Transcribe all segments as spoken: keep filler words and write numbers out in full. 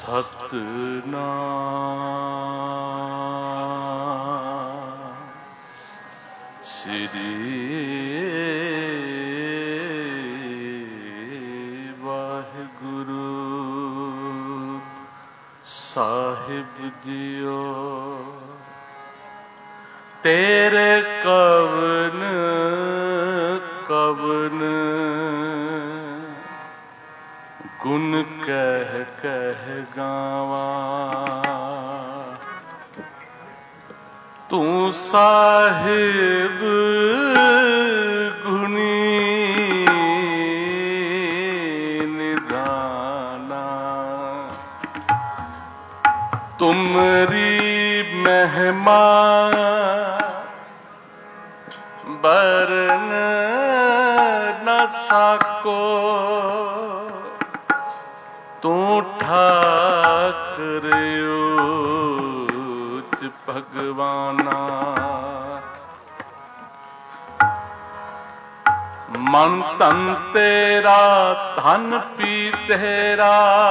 सतनाम श्री वाहिगुरु साहिब जियो। तेरे कवन कवन गुण कह कह गावा। तू साहिब गुणी निधाना। तुमरी महिमा बरन न सको। तू ठाकर उच भगवाना। मन तन तेरा धन पी तेरा।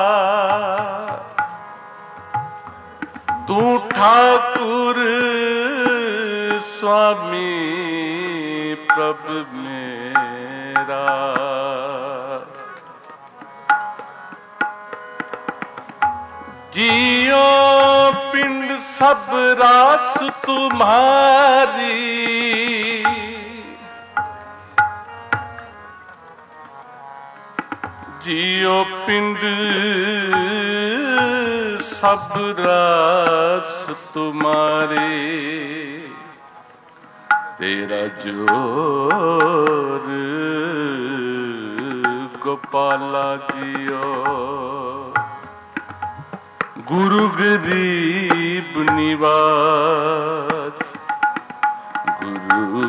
तू ठाकुर स्वामी प्रभु मेरा। जियो पिंड सब रास तुम्हारी। जियो पिंड सब रास तुम्हारी। तेरा जोर गोपाला जियो। गुरु गरीब निवास। गुरु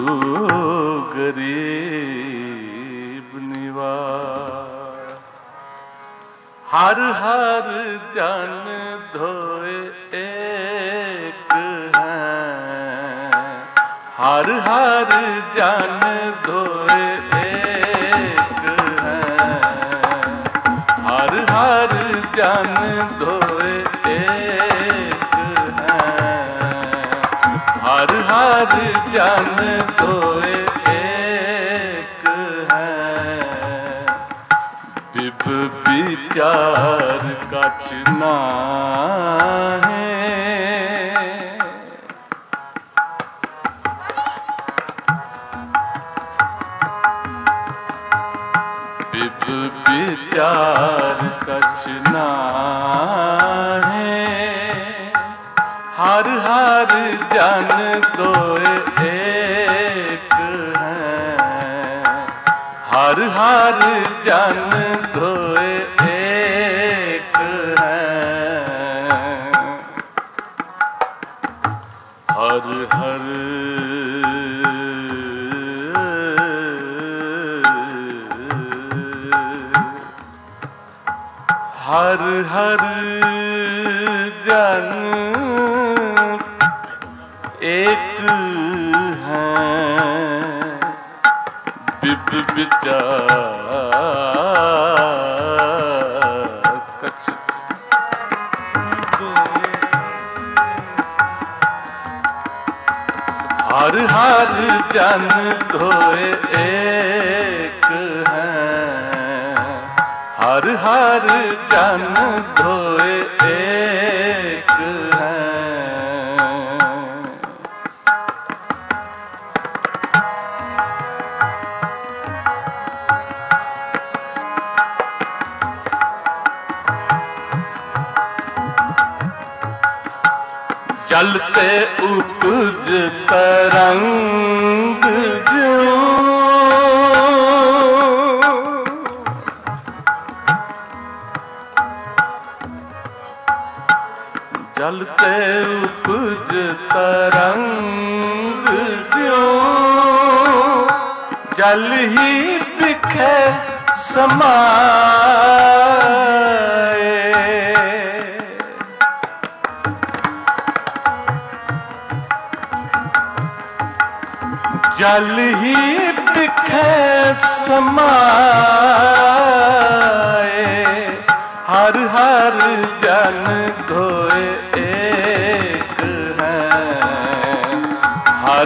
गरीब निवास। हर हर जन धोए एक हैं। हर हर जन धोए एक हैं। हर हर जन धोए एक हैं। हर हर जन धोए एक हैं। बिब विचार कछ नाहीं। बिब विचार कछ नाहीं। हर हर जन दोए एक हैं। हर हर जन दोए एक हैं। हर हर हर हर जन एक हैं। बिब विचार कछ हर हर जन धोए एक हैं। हर हर जन धोए एक हैं। चलते उपज तरंग ज्यों। चलते उपज तरंग ज्यों। जल ही बिखे समाए। जल ही बिखे समाए। हर हर जन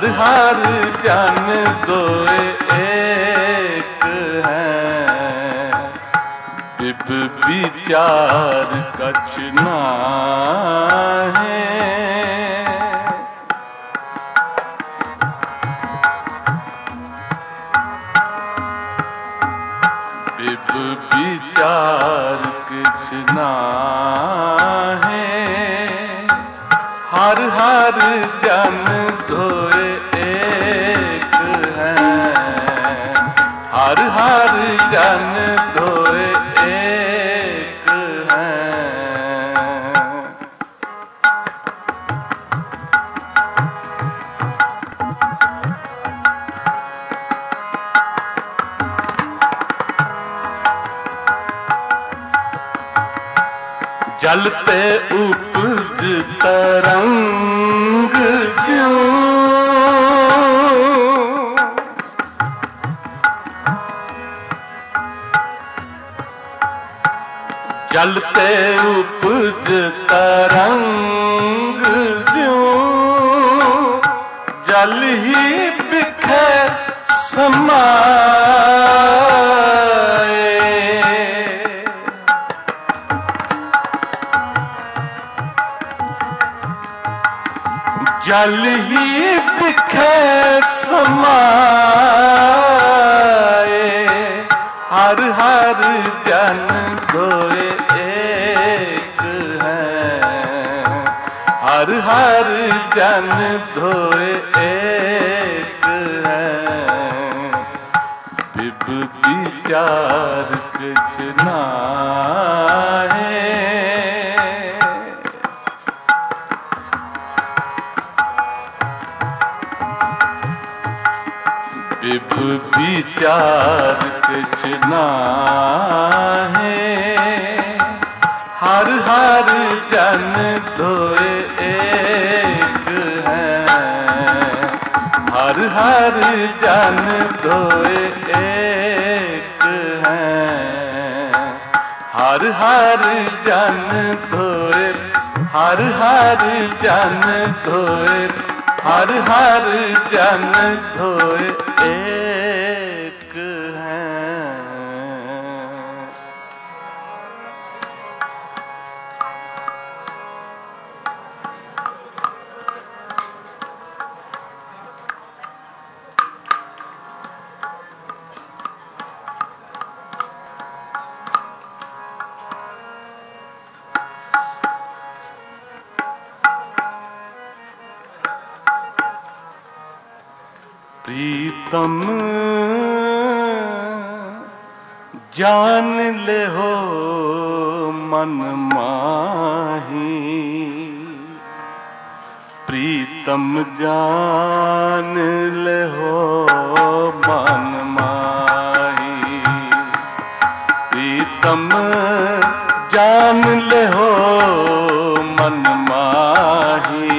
हर जन दोए एक हैं, बिब विचार कछ नाहीं। बिब विचार कछ नाहीं, हर हर जन दोए एक हैं, हर हर जन दोए एक हैं। जल ते उपज तरंग क्यों, जल ते उपज तरंग क्यों, जल ही बिखर समाए। जल ही बिखर समाए, हर हर जन दोए एक हैं, हर हर जन दोए एक हैं। बिब विचार कछ नाहीं, बिब विचार कछ नाहीं, हर हर जन दोए एक हैं, हर हर जन दोए एक हैं, हर हर जन दोए, हर हर जन दोए, हर हर जन दोए एक हैं। प्रीतम जान ले हो मन माही, प्रीतम जान ले हो मन माही, प्रीतम जान ले हो मन माही,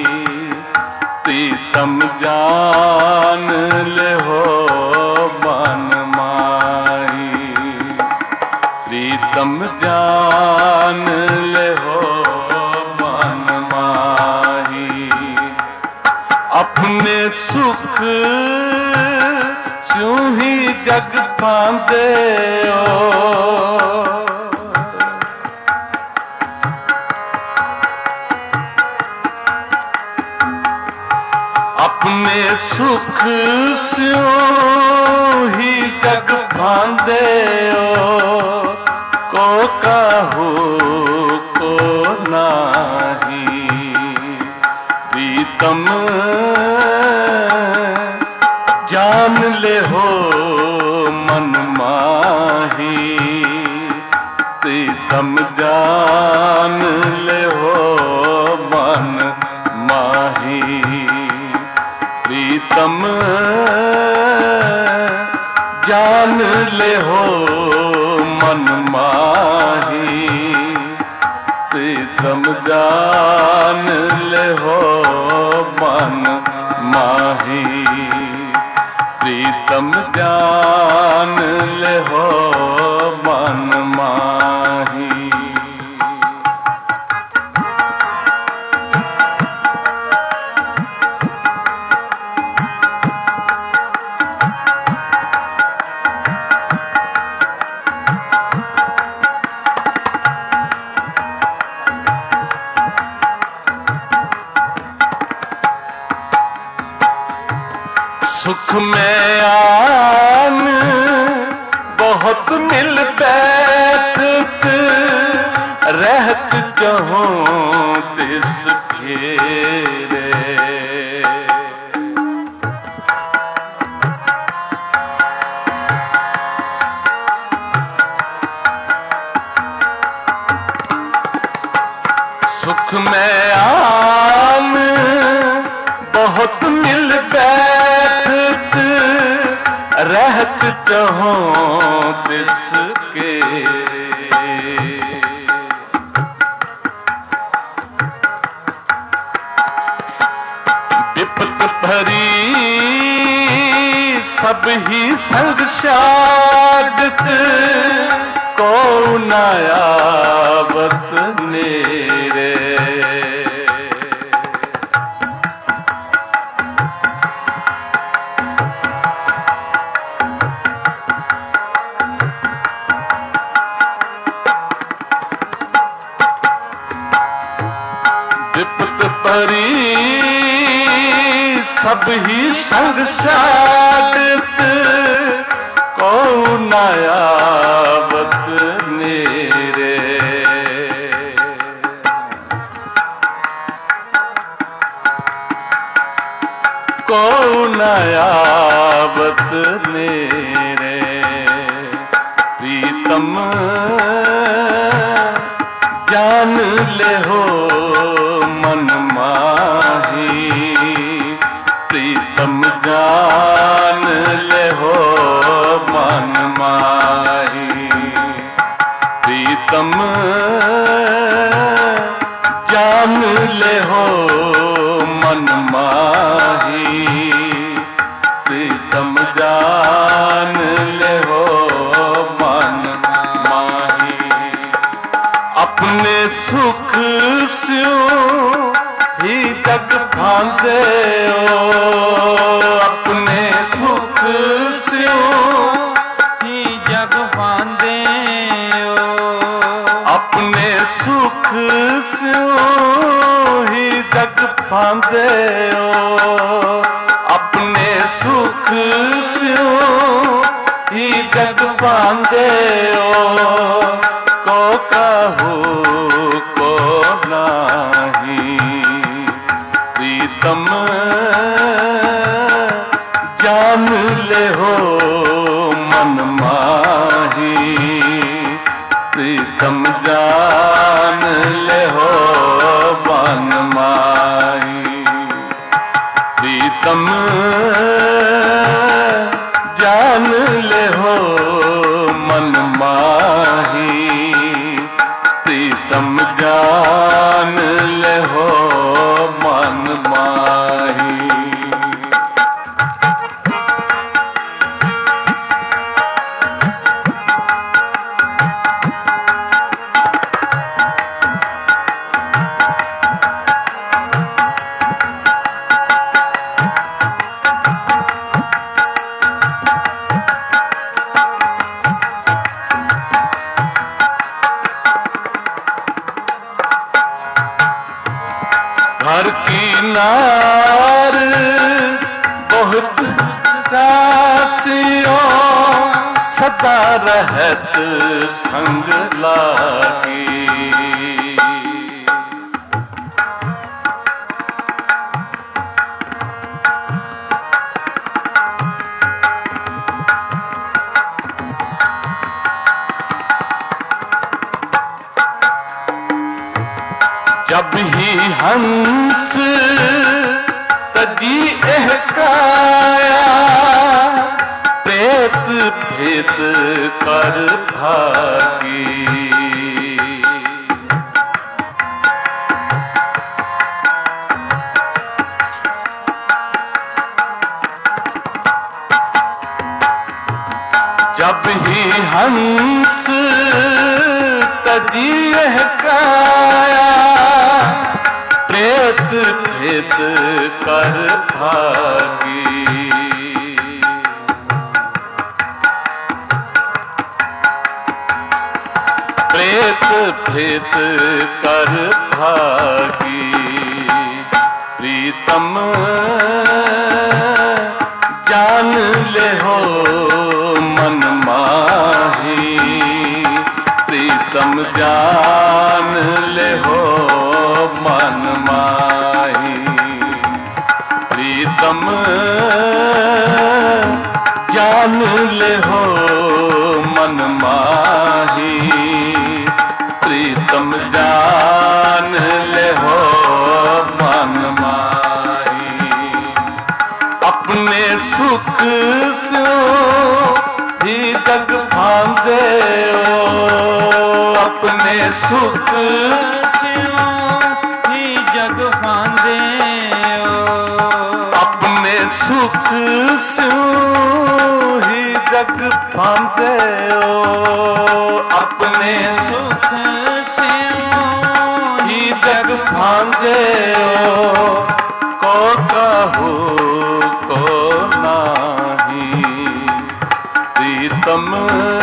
प्रीतम जान ले हो मन माही, प्रीतम जान ले हो मन माही। अपने सुख स्यों ही जग फांदे हो, अपने सुख स्यों ही जग फांदे हो, को काहू को नाही। प्रीतम जान ले हो मन माही, प्रीतम जान ले हो मन माही, प्रीतम जान ले हो मन माही, प्रीतम जान ले हो मन माही, प्रीतम जान ले हो मन माही। सुख में आन बहुत मिल बैठत, रहत जहों दिस घेरे। सुख में आन बहुत मिल बैठत, रहत जहों दिस घेरे। विपत भरी सब ही संग शागत, को न आवत नेरे। विपत भरी सब ही संग शागत, को न आवत नेरे। को न आवत नेरे। प्रीतम जान ले हो मन माही, प्रीतम जान ले हो मन माही। प्रीतम जान ले हो मन माही, प्रीतम जान ले हो मन माही। अपने सुख स्यों ही जग भांदे हो, अपने सुख स्यों ही जग भांदे हो। अपने सुख स्यों ही जग भांदे हो। अपने सुख स्यों ही जग भांदे हो। को कहो को नाही, प्रीतम जान ले हो मन माही। प्रीतम जान ले हो मन माही। प्रीतम जान ले हो मन माही। प्रीतम जान ले हो मन माही। घर की नार बहुत दासियों, सदा रहत संग लागी। जब ही हंस तजी एह काया, प्रेत भेद कर भागी। जब ही हंस तजी एह काया, प्रेत भेद कर भागी। प्रेत भेद कर भागी। प्रीतम जान जान ले हो मन माही। प्रीतम जान ले हो मन माही। प्रीतम जान ले हो मन माही। अपने सुख से ही जग फांदे हो। अपने सुख से ही जग फांदे हो। अपने सुख से ही जग फांदे हो। अपने सुख से ही जग फांदे हो। को कहो को नाही। प्रीतम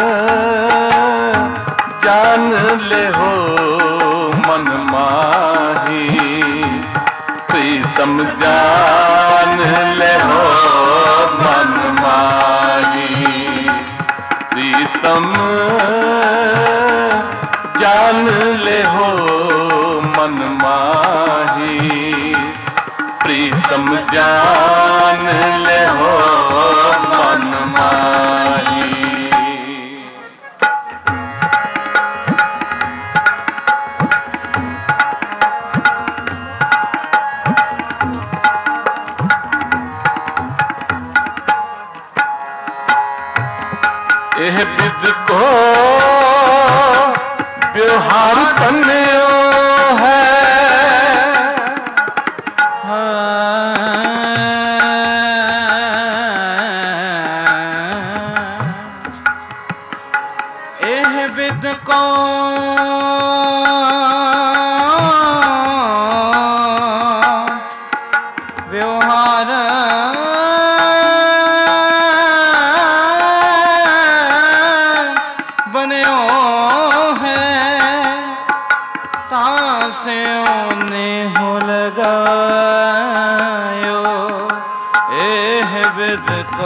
जान ले हो मन माही। प्रीतम जान ले हो मन माही। प्रीतम जान ले हो मन माही। प्रीतम जान ले हो मन माही। एह विद को व्यवहार पन्यो है। एह विद को व्यवहार बन्यो है। तासे ओने हो लगायो। एह विद को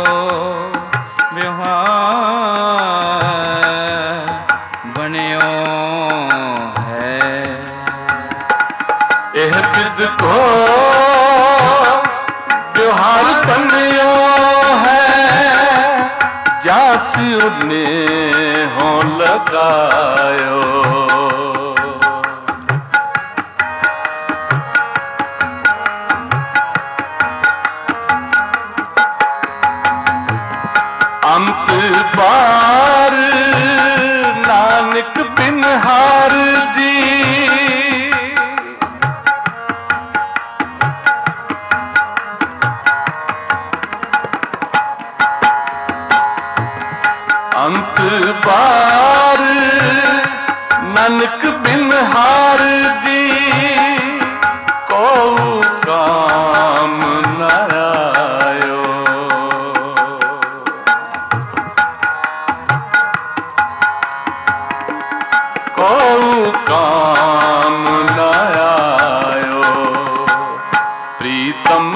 व्यवहार बन्यो है। एह विद को व्यवहार बन्यो है। जासी ने हो लगायो। अंत बार नानक बिन हार दी। अंत बार नानक बिन हार दी। को काम न आयो। को काम न आयो। प्रीतम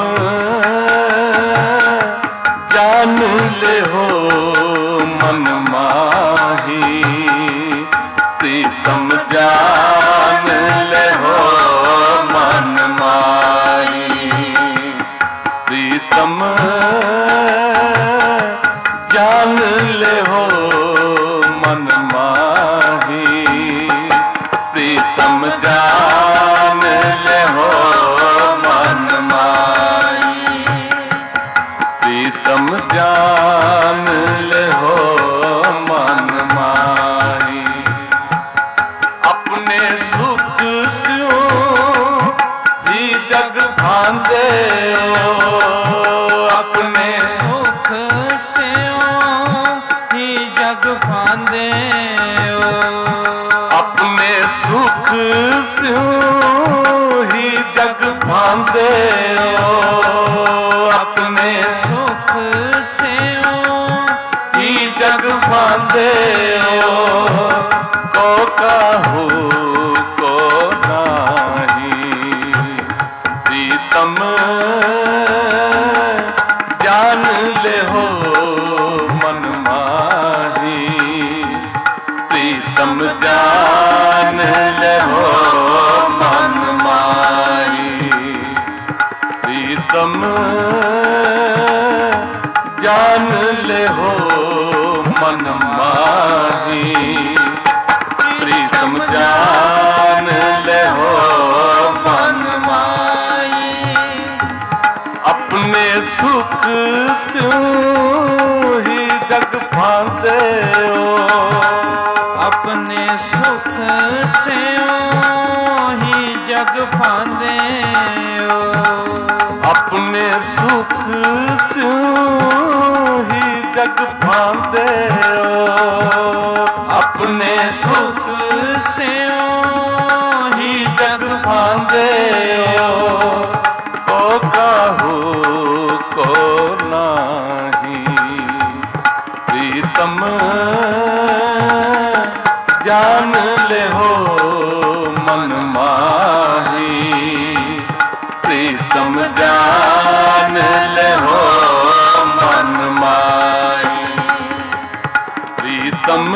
जान ले हो मन माही। प्रीतम जान ले हो मन माही। प्रीतम जान ले हो मन माही। प्रीतम जान ले हो मन माही। प्रीतम जान ले हो मन माही। अपने सुख स्यो ही जग फांदे हो। अपने सुख से ही जग फांदे हो। अपने सुख स्यो ही जग फांदे हो। अपने सुख से ही जग फांदे हो। को कहो को नाही। प्रीतम जान ले हो मन माही। प्रीतम जान मन माही। प्रीतम जान ले हो मन माही। अपने सुख स्यों ही जग फांदे हो। अपने सुख स्यों ही जग फांदे हो। अपने सुख स्यों ही जग फांदे हो। अपने सुख स्यों ही जग फांदे हो। को काहू को नाही। प्रीतम जान ले हो मन माही। प्रीतम जान ले हो मन माही। प्रीतम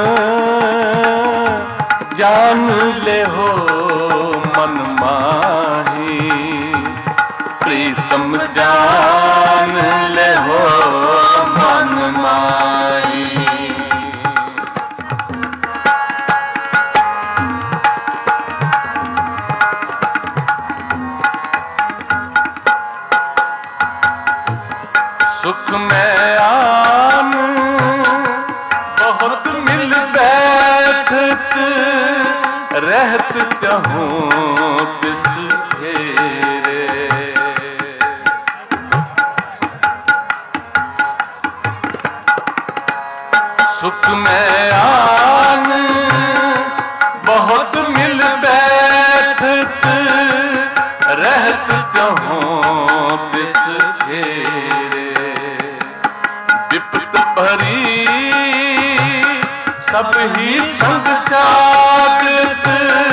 जान ले हो मन माही। प्रीतम जान ले हो मन माही। सुख में आन बहुत मिल बैठत। रहत चाहूं तिस घेरे। सुख में आन बहुत मिल बैठत। रहत चाहूं तिस घेरे। विपत भरी सब ही संग सागत।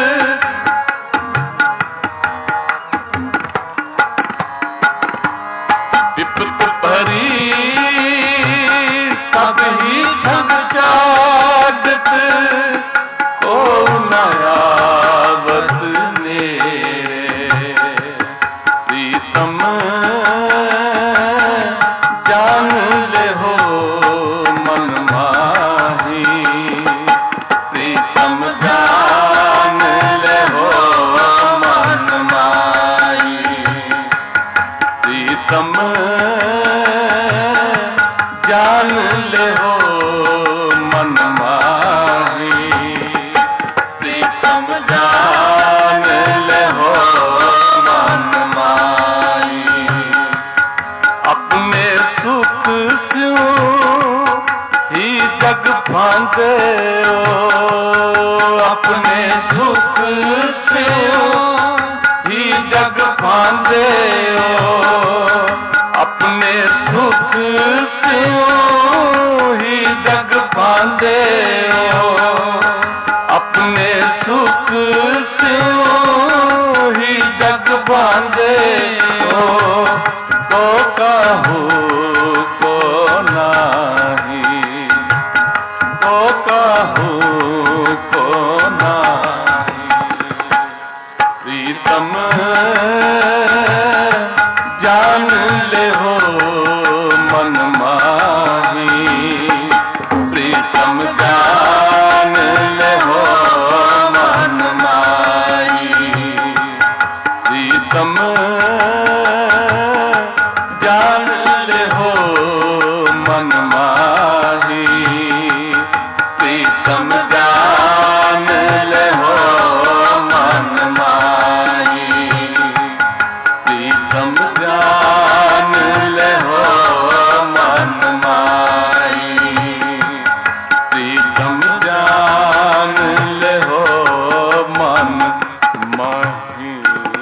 विपत भरी सब ही संग सागत। को नयावत नेरे। प्रीतम जान ले हो मन माही। प्रीतम जान ले हो मन माही। प्रीतम जान ले हो मन माही। प्रीतम जान ले हो मन माही। अपने सुख स्यों ही जग फांदे हो। अपने सुख स्यों ही जग फांदे हो। अपने सुख स्यों ही जग फांदे हो। अपने सुख स्यों ही जग फांदे हो। को काहू को नाही। को काहू को नाही। प्रीतम जान ले हो मन माही। प्रीतम जान ले हो मन माही। प्रीतम जान ले हो मन माही। प्रीतम जान ले हो मन माही। प्रीतम जान ले हो मन माही। प्रीतम जान ले हो मन माही।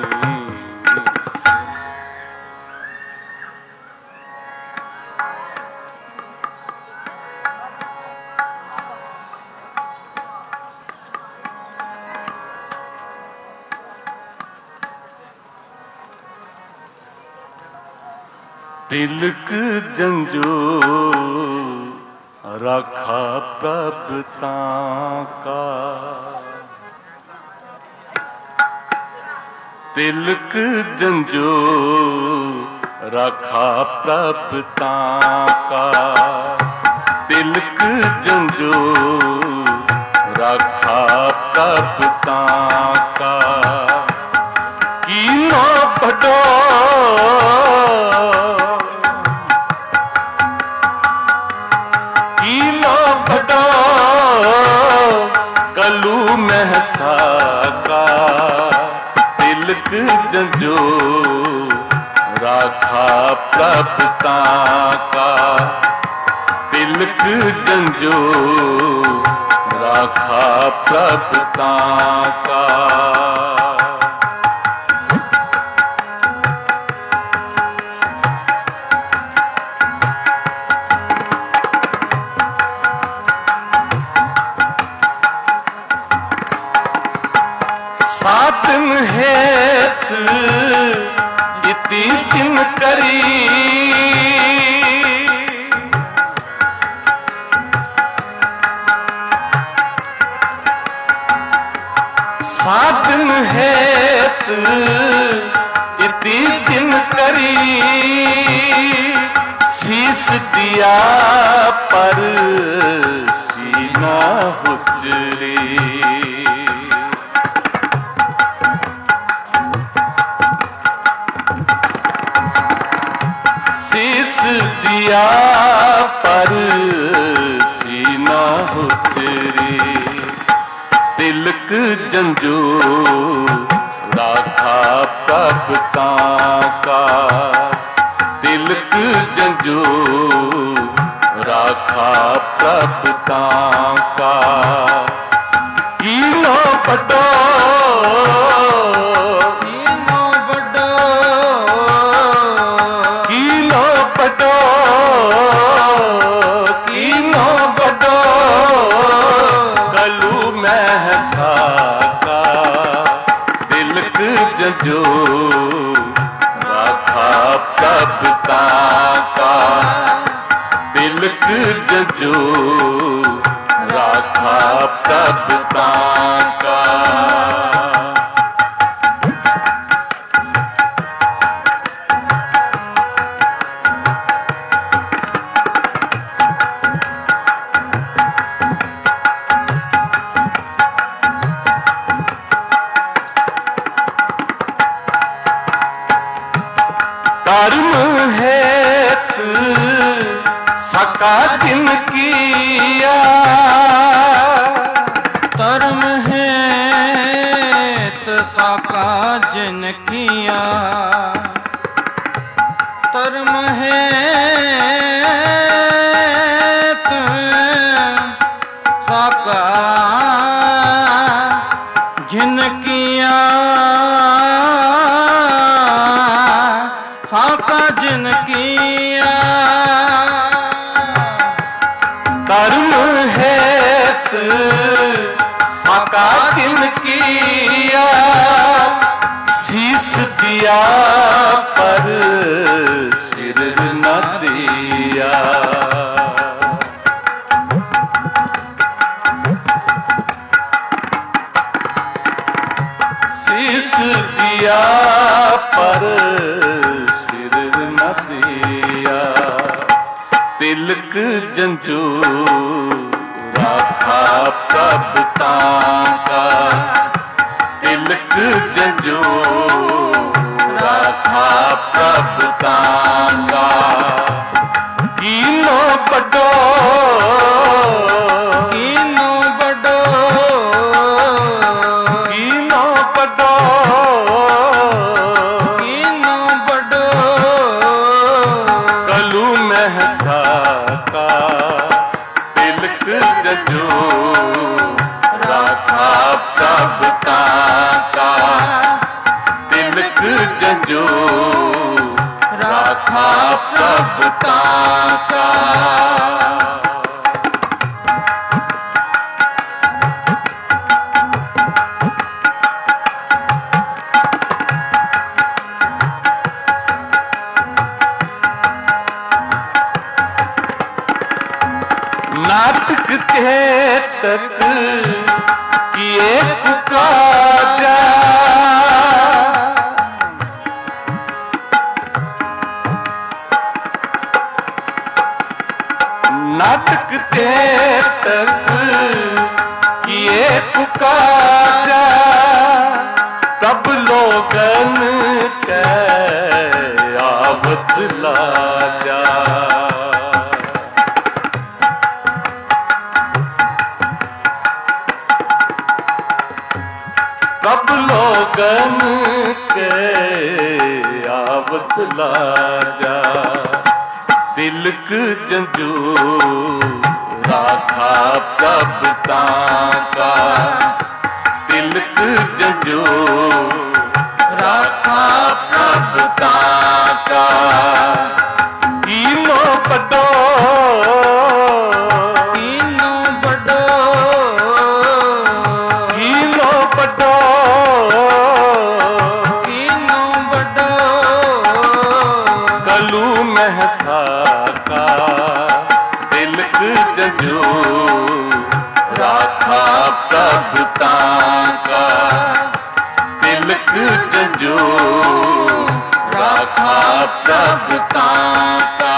तिलक जंजो रखा प्रभुता का। तिलक जंजो रखा प्रभुता का। तिलक तिलक जंजो राखा प्रभुता का कीनो बड़ो कीनो बड़ो कलू महसा का तिलक जंजो राखा प्रभुता का तिलक जंजो राखा प्रभुता का सातन हेत इति तिन करी साधन हेत इति तिन करी शीस दिया पर सीना हुजरी शीस दिया पर सीना हुजरी तिलक जंजो राखा प्रभुता का तिलक जंजो राखा प्रभुता का कीनो बड़ो कीनो बड़ो कीनो बड़ो कीनो बड़ो कलू महसा का तिलक जंजो राखा प्रभुता का तिलक जंजो राखा प्रभुता का कर्म हेत सका दिन किया कर्म हेत साका जिन किया कर्म हेत साका जिन किया साका जिन किया कर्म हेत साका दिन किया शीस दिया पर सिर न दिया शीस दिया पर सिर न दिया तिलक जंजो राखा प्रभुता का तिलक जंजो राखा प्रभुता का कीनो बड़ो कीनो बड़ो कीनो बड़ो कीनो बड़ो कलू महसा का तिलक जंजो राखा प्रभुता का तिलक जंजो राखा प्रभुता का नाटक के तक किए पुकारा नाटक ते तक किए पुकारा तब लोगन के आवत लाजा। तब लोगन के आवत लाजा। तिलक जंजू राखा प्रभ ताका। तिलक जंजू राखा प्रभ ताका। कीनो बड़ो कीनो बड़ो कीनो बड़ो कीनो बड़ो कलू महसा का। तिलक जंजू राखा प्रभ ताका। तिलक जंजू राखा प्रभ ताका।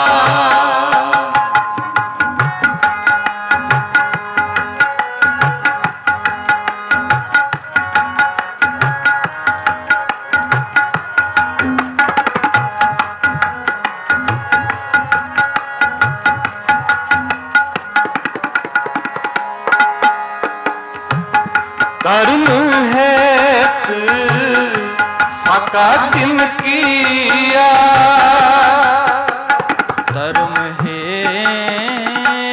धर्म है साका दिन किया। धर्म हेत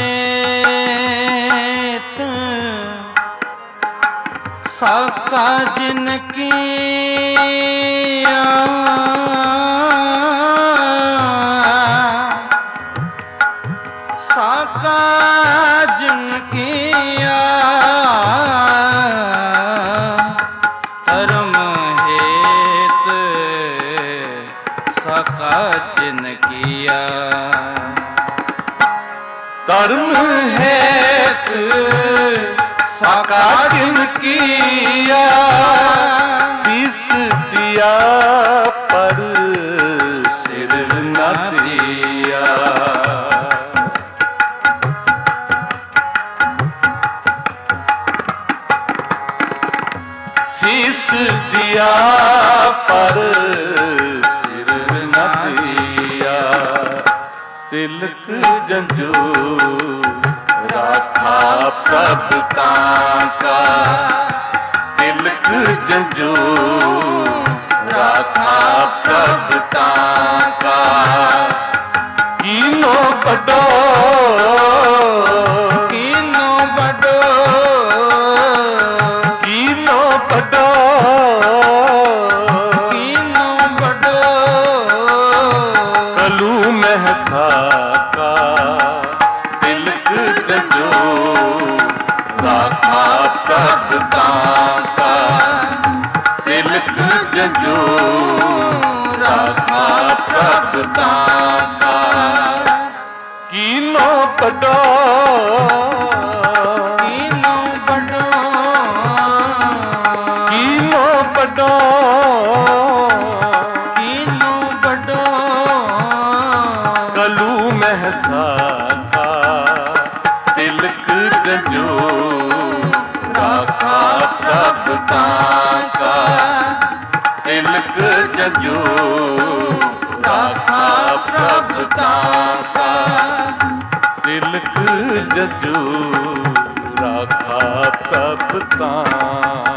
साका जिन किया। साका जिन किया। धर्म हेत साका जिन किया। धर्म है साका दिन किया। शीस दिया पर सिर न दिया। शीस दिया पर सिर न दिया। तिलक जंजू राखा प्रभ ताका। तिलक जंजू राखा प्रभ ताका। कीनो बड़ो कीनो बड़ो कीनो बड़ो कीनो बड़ो कलू महसा का। तिलक जंजू राखा प्रभ ताका। तिलक जंजू राखा प्रभ ताका। कीनो बड़ो कीनो बड़ो कीनो बड़ो कीनो बड़ो कलू महसा का। तिलक जंजू राखा प्रभ ताका। तिलक जंजू राखा प्रभ ताका। तिलक जंजू राखा प्रभ ताका।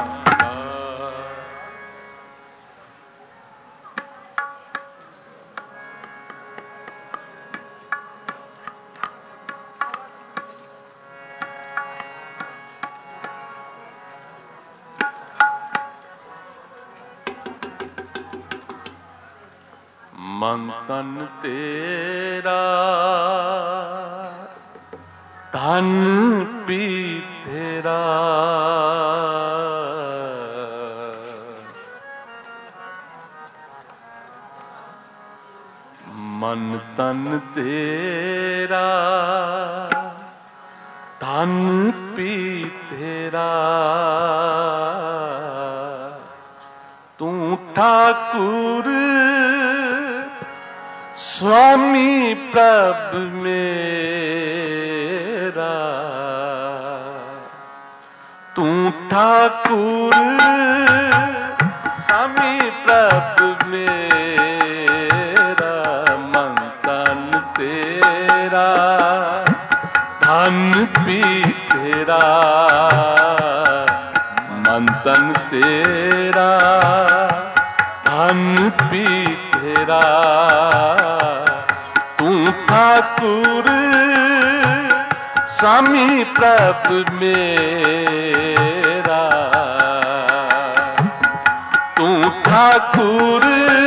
मन तन तेरा धन पी तेरा। मन तन तेरा धन पी तेरा। तू ठाकुर स्वामी प्रभ में तू ठाकुर स्वामी प्रभु मेरा मन तन तेरा धन भी तेरा मन तन तेरा धन भी तेरा तू ठाकुर स्वामी प्रभु मेरा तू ठाकुर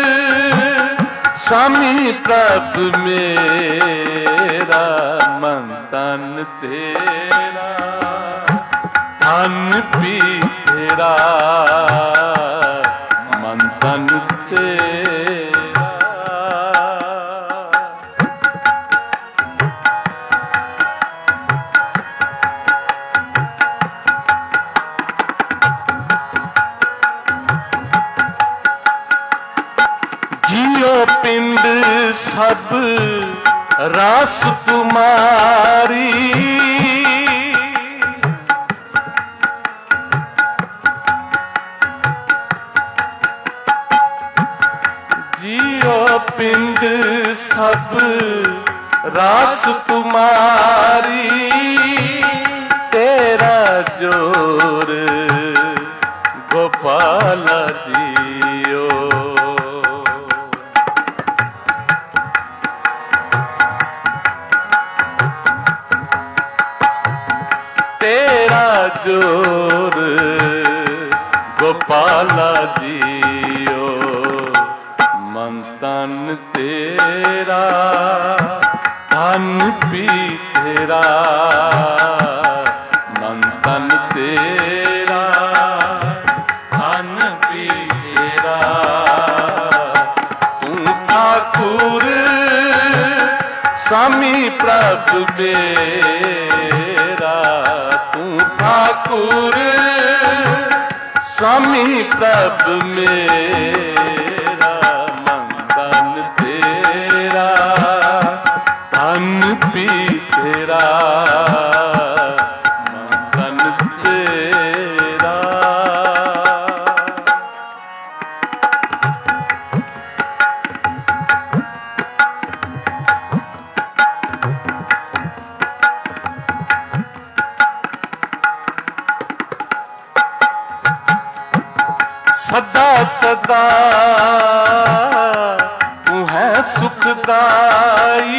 स्वामी प्रभु मेरा मन तन तेरा धन भी तेरा मन तन तेरा। जियो पिंड सब रास तुम्हारी जियो पिंड सब रास तुम्हारी तेरा जोर गोपाल जियो तेरा जोर गोपाला जियो मन तन तेरा धन भी तेरा मन तन तेरा धन भी तेरा तू ठाकुर स्वामी प्रभु मेरा तू ठाकुर स्वामी प्रभु मेरा मन तन तेरा धन भी तेरा मन तन तेरा। सदा सदा तू है सुखदाई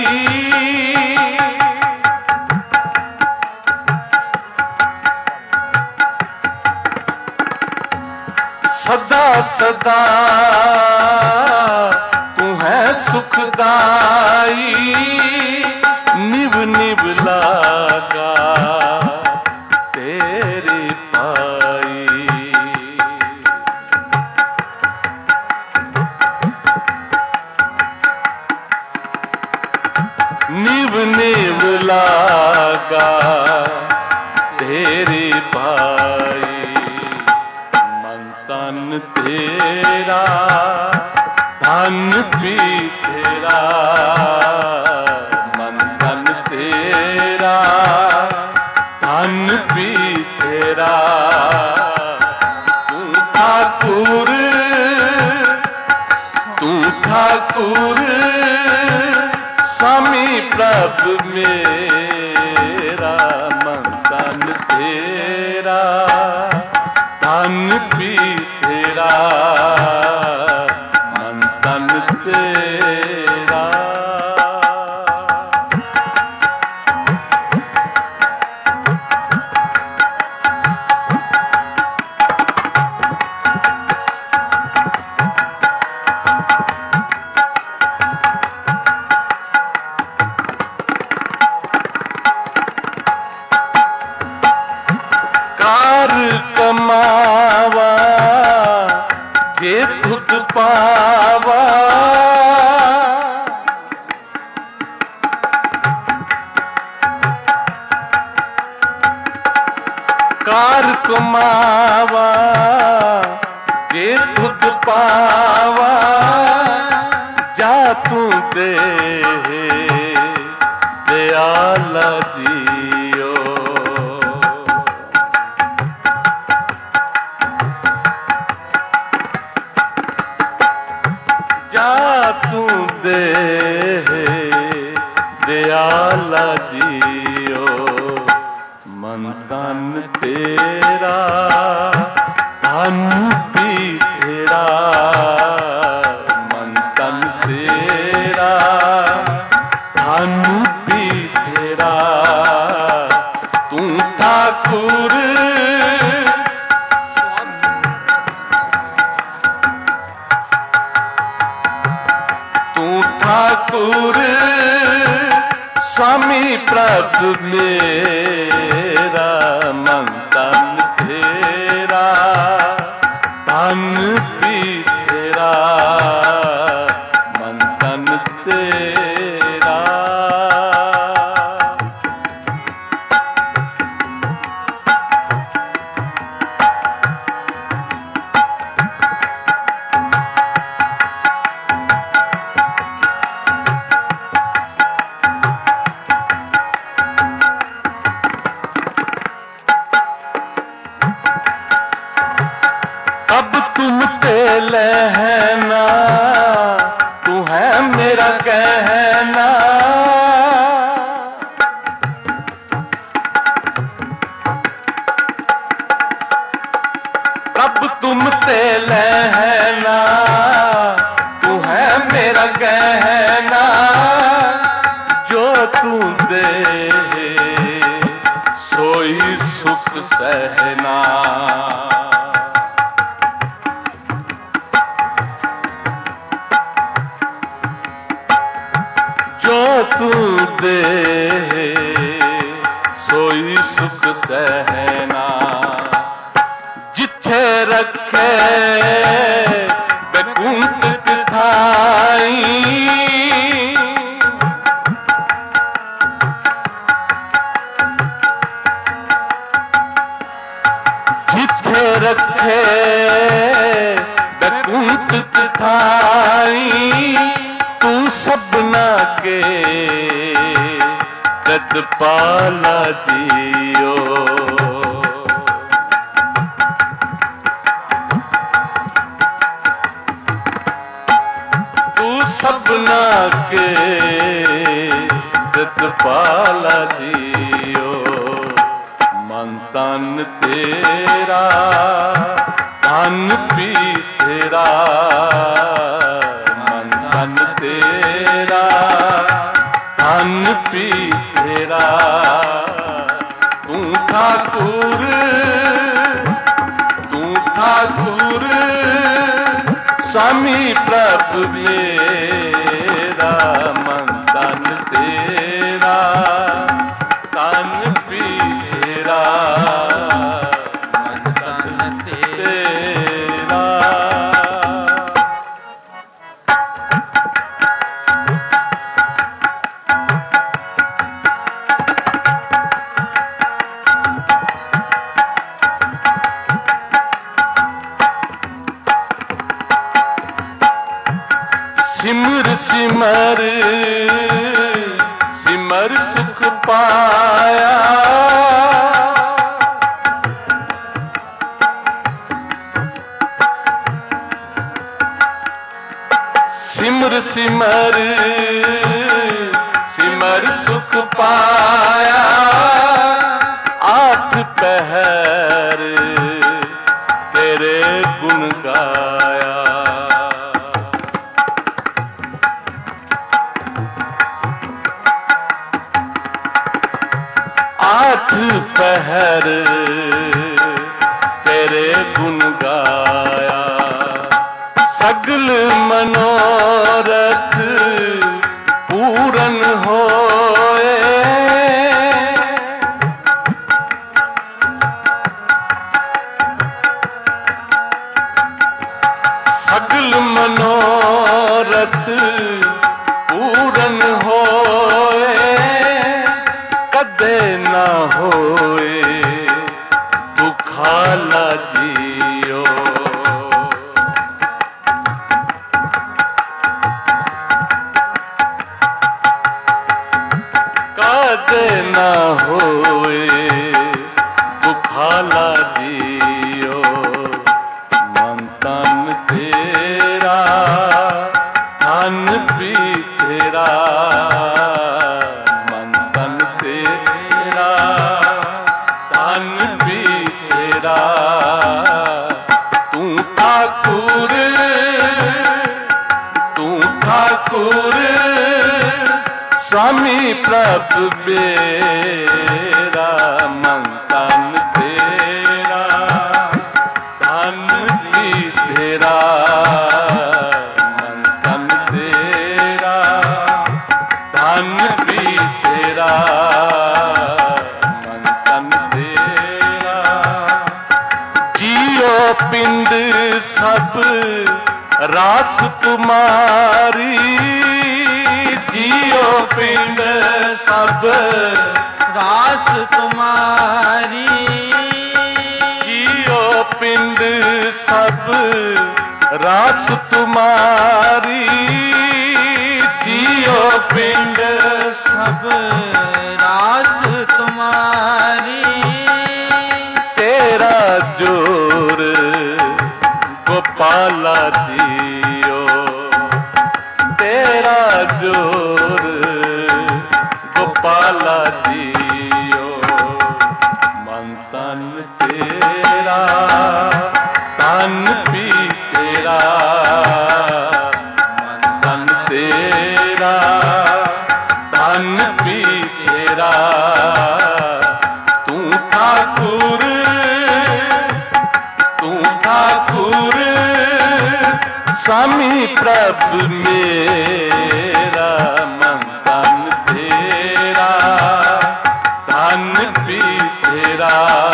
सदा सदा तू है सुखदाई निभ निभ लागा तेरी पाई निभ निभ लागा तेरी पाई मन तन तेरा धन भी तेरा मन तन तेरा धन भी तेरा तू ठाकुर तू ठाकुर स्वामी प्रभु मेरा मन तन तेरा धन भी तेरा मन तन तेरा। कार कमावा जे खुद पावा कार कमावा जे खुद पावा जा तू दे दयाला जियो मन तन तेरा धन भी तेरा, मन तन तेरा धन भी तेरा, तू ठाकुर तू ठाकुर स्वामी प्रभु मेरा, मन तन तेरा धन भी तेरा, मन तन तेरा। अब तुम तेल है ना, तू है मेरा कहना, अब तुम तेल है ना, तू है मेरा कहना, जो तू दे सोई सुख सहना, जो तू दे सोई सुख सहना, जिथे रखे बैकुंठ थाई, जिथे रखे बैकुंठ थाई, तू सबना के प्रतिपाला दियो, तू सबना के प्रतिपाला दियो, मन तन तेरा धन भी तेरा, मन तन तेरा धन भी तेरा, तू ठाकुर तू ठाकुर स्वामी प्रभु मेरा, मन तन तेरा तन भी तेरा, मन तन तेरा। सिमर सिमर सिमर सुख पाया, सिमर सिमर सिमर सुख पाया, आठ पहर तेरे गुण गाया, आठ पहर तेरे गुण गाया, सगल मनोरथ पूरन होए, सगल मनोरथ पूरन होए, कदे ना होए दुखाला दियो, कदे ना होए दुखाला दियो, मन तन तेरा धन भी तेरा, मन तन तेरा ਧਨ ਵੀ ਤੇਰਾ। ਤੂੰ ਠਾਕੁਰ ਤੂੰ ਠਾਕੁਰ स्वामी प्रभ मेरा। मन तन तेरा धन भी तेरा। मन तन तेरा धन भी तेरा। मन तन तेरा। जियो पिंड सब रास तुम्हारी। जियो पिंड सब रास तुम्हारी। जियो पिंड सब रास तुम्हारी। जियो पिंड सब रास तुम्हारी। तेरा जोर गोपाला दियो। तेरा जोर गोपाला दियो। मन तन तेरा तन भी तेरा। मन तन तेरा तन भी तेरा। तू ठाकुर तू ठाकुर स्वामी प्रभ मेरा। मन तन तेरा धन भी तेरा।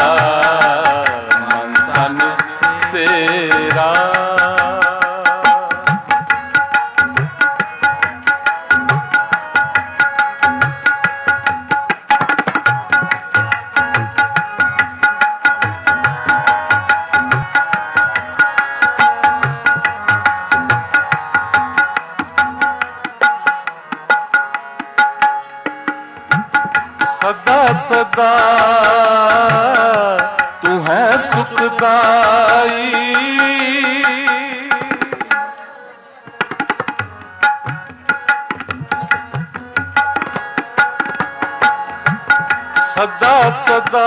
मन तन तेरा। सदा सदा तू है सुखदाई। सदा सदा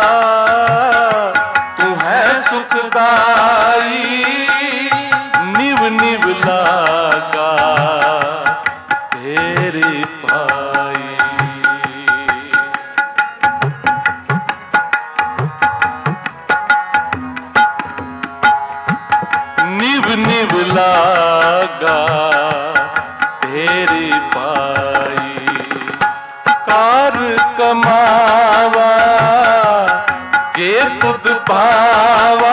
तू है सुखदाई। निव निव लागा तेरी पाई। निव निव लागा तेरी पाई। कार कमावा जे तुद पावा।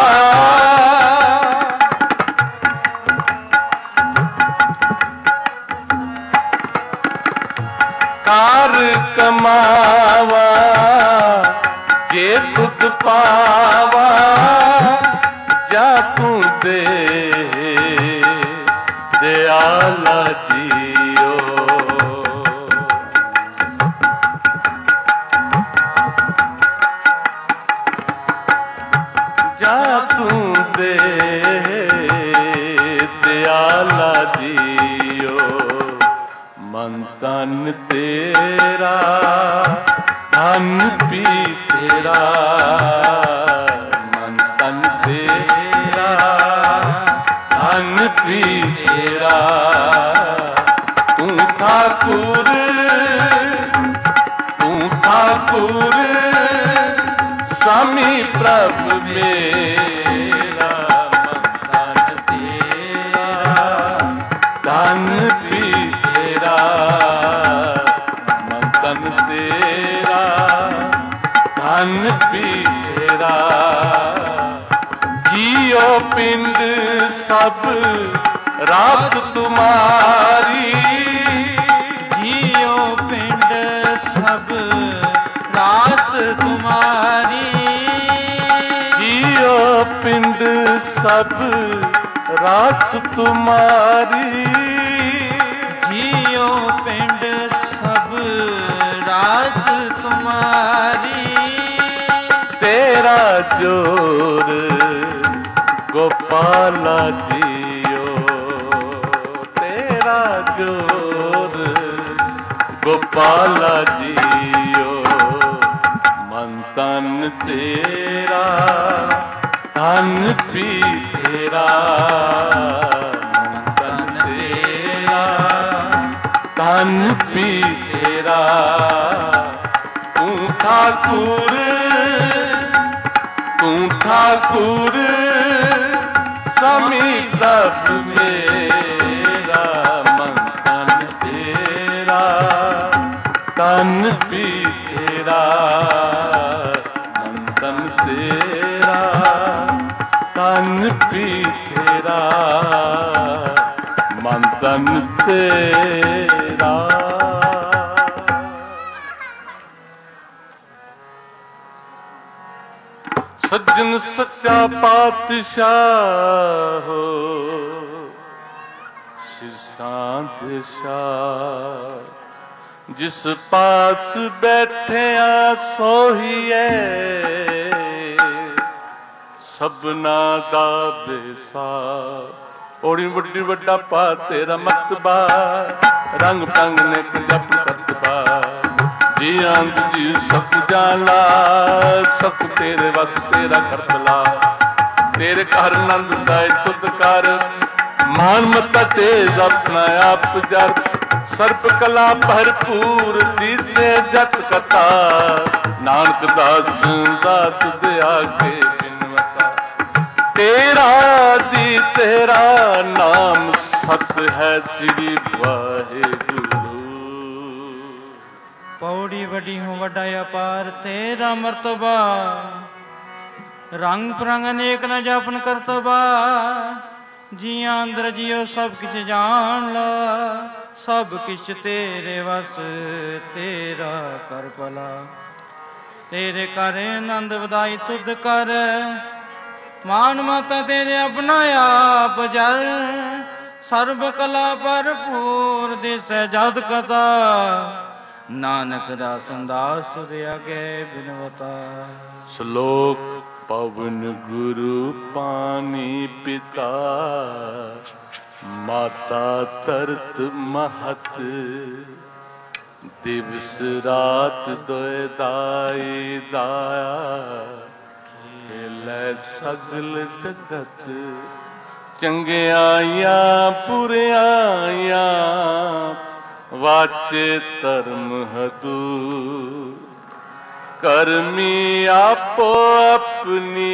कार कमावा जे तुद पावा। जा तू दे दयाला जियो। जा तू दे दयाला जियो। मन तन तेरा धन भी तेरा। मन तन तेरा धन भी तेरा। तू ठाकुर तू ठाकुर स्वामी प्रभ मेरा। मन तन तेरा धन भी तेरा। मन तन तेरा धन भी तेरा। जियो पिंड सब रास तुम्हारी। जियो पिंड सब रास तुम्हारी। जियो पिंड सब रास तुम्हारी। जियो पिंड सब रास तुम्हारी। तेरा जोर गोपाला दियो। तेरा जोर गोपाला दियो। मन तन ਤੇਰਾ ਧਨ ਪੀ ਤੇਰਾ ਤਨ ਤੇਰਾ ਧਨ ਪੀ ਤੇਰਾ ਤੂੰ ਠਾਕੁਰ ਤੂੰ ਠਾਕੁਰ ਸਮੀ ਪ੍ਰਭ ਮੇਰਾ ਮਨ ਤਨ ਤੇਰਾ ਤਨ ਪੀ ਤੇਰਾ ਮਨ ਤਨ ਤੇਰਾ ਤਨ ਪੀ ਤੇਰਾ ਮਨ ਤਨ ਤੇਰਾ। ਸੱਜਣ ਸੱਚਾ ਪਾਤਸ਼ਾਹ ਸਿਰਸਾਂ ਦੇ ਸ਼ਾਹ ਜਿਸ ਪਾਸ ਬੈਠਿਆ ਸੋਹੀਏ ਸਭਨਾ ਦਾ ਬੇਸਾ। ਓੜੀ ਵੱਡੀ ਵੱਡਾ ਪਾ ਤੇਰਾ ਮਤਬਾ ਰੰਗ ਪੰਗ ਨੇ ਜਪ ਕਰਤਬਾ ਜੀ ਅੰਗ ਜੀ ਸਭ ਜਾਲਾ ਸਭ ਤੇਰੇ ਵਸ ਤੇਰਾ ਕਰਤਲਾ ਤੇਰੇ ਘਰ ਨੰਦ ਦਾਇ ਤੁਧ ਕਰ ਮਾਨ ਮਤਾ ਤੇਜ ਆਪਣਾ ਆਪ ਜਰ ਸਰਬ ਕਲਾ ਭਰਪੂਰ ਦੀਸੇ ਜਤ ਕਥਾ ਨਾਨਕ ਦਾਸ ਦਾ ਤੁਧ ਆਗੇ ਬਿਨਵਤਾ ਤੇਰਾ ਦੀ ਤੇਰਾ ਨਾਮ ਸਤ ਹੈ ਸ੍ਰੀ ਵਾਹਿਗੁਰੂ। ਪੌੜੀ ਵੱਡੀ ਹੋ ਵੱਡਾ ਅਪਾਰ ਤੇਰਾ ਮਰਤਬਾ ਰੰਗ ਪ੍ਰੰਗ ਅਨੇਕ ਨ ਜਾਪਨ ਕਰਤਬਾ ਜੀਆਂ ਅੰਦਰ ਜਿਉ ਸਭ ਕਿਛ ਜਾਣ ਲਾ ਸਭ ਕਿਛ ਤੇਰੇ ਵਸ ਤੇਰਾ ਕਰ ਭਲਾ ਤੇਰੇ ਕਰ ਆਨੰਦ ਵਧਾਈ ਤੁਧ ਕਰ ਮਾਨ ਮਾਤਾ ਤੇਰੇ ਆਪਣਾ ਆਪ ਜਰ ਸਰਬ ਕਲਾ ਭਰਪੂਰ ਦਿਸੈ ਜਦ ਕਥਾ ਨਾਨਕ ਦਾ ਸੰਦਾਸ ਤੁਧ ਆਗੇ ਬਿਨਵਤਾ। ਸ਼ਲੋਕ ਪਵਨ ਗੁਰੂ ਪਾਣੀ ਪਿਤਾ ਮਾਤਾ ਤਰਤ ਮਹਤ ਦਿਵਸ ਰਾਤ ਦੋਇ ਦਾਈ ਦਾਇਆ ਖੇਲੇ ਸਗਲ ਜਗਤ ਚੰਗਿਆਈਆਂ ਬੁਰਿਆਈਆਂ ਵਾਚੇ ਧਰਮ ਹਦੂਰ ਕਰਮੀ ਆਪੋ ਆਪਣੀ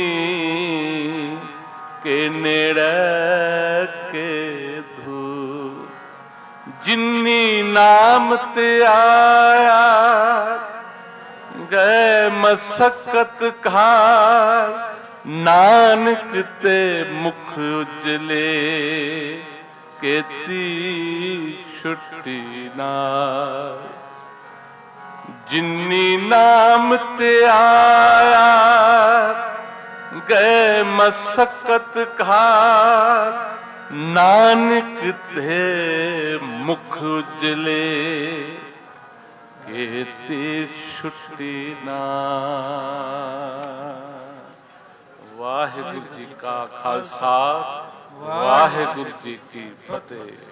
ਕੇ ਨੇੜੇ ਕੇ ਧੂਰ ਜਿਨੀ ਨਾਮ ਤੇ ਆਇਆ ਗਏ ਮਸਕਤ ਖਾਰ ਨਾਨਕ ਤੇ ਮੁਖ ਉਜਲੇ ਕੀਤੀ ਛੁੱਟੀ ਨਾ ਜਿਨੀ ਨਾਮ ਤੇ ਆਇਆ ਗਏ ਮਸਕਤ ਖਾਰ ਨਾਨਕ ਤੇ ਮੁਖ ਉਜਲੇ ਕੀਤੀ ਛੁੱਟੀ ਨਾ। ਵਾਹਿਗੁਰੂ ਜੀ ਕਾ ਖਾਲਸਾ ਵਾਹਿਗੁਰੂ ਜੀ ਕੀ ਫਤਿਹ।